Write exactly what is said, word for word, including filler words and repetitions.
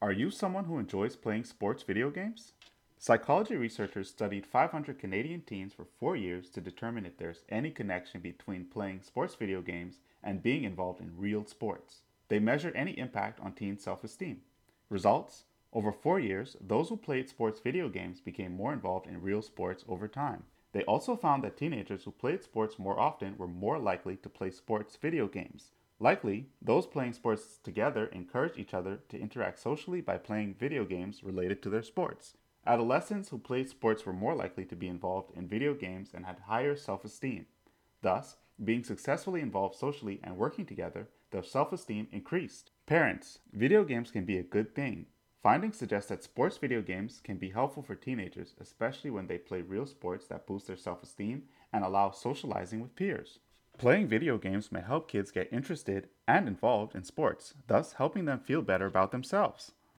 Are you someone who enjoys playing sports video games? Psychology researchers studied five hundred Canadian teens for four years to determine if there's any connection between playing sports video games and being involved in real sports. They measured any impact on teen self esteem. Results: over four years, those who played sports video games became more involved in real sports over time. They also found that teenagers who played sports more often were more likely to play sports video games. Likely, those playing sports together encouraged each other to interact socially by playing video games related to their sports. Adolescents who played sports were more likely to be involved in video games and had higher self esteem. Thus, being successfully involved socially and working together, their self esteem increased. Parents, video games can be a good thing. Findings suggest that sports video games can be helpful for teenagers, especially when they play real sports that boost their self esteem and allow socializing with peers. Playing video games may help kids get interested and involved in sports, thus helping them feel better about themselves.